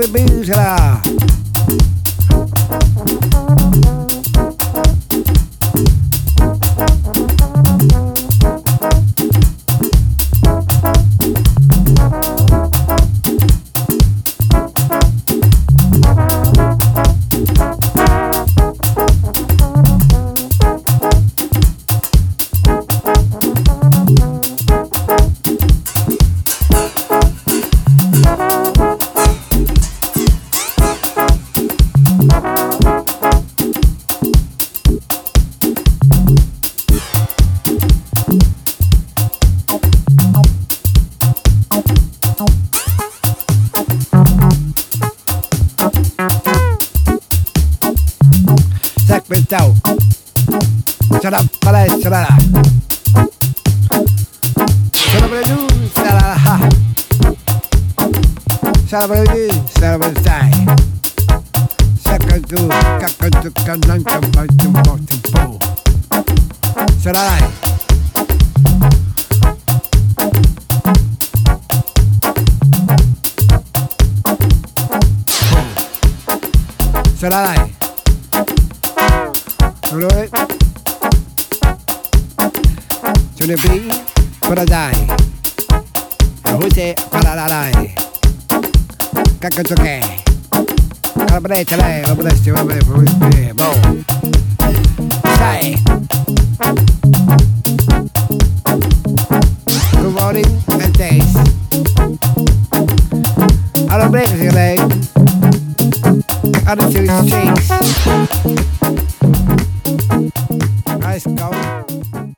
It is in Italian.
Johnny B sarà. Ciao, sarà palestra, sarà per giù, sarà per giù, sarà per stai, sacca tu, cannan, un po', sarai. Sarai. Johnny B, paradai. Huse, paradai. Caccato che. Calabretta lei, la potresti, boh. Sai. Good morning and days. Alla break lei. Alla series shakes. Nice go.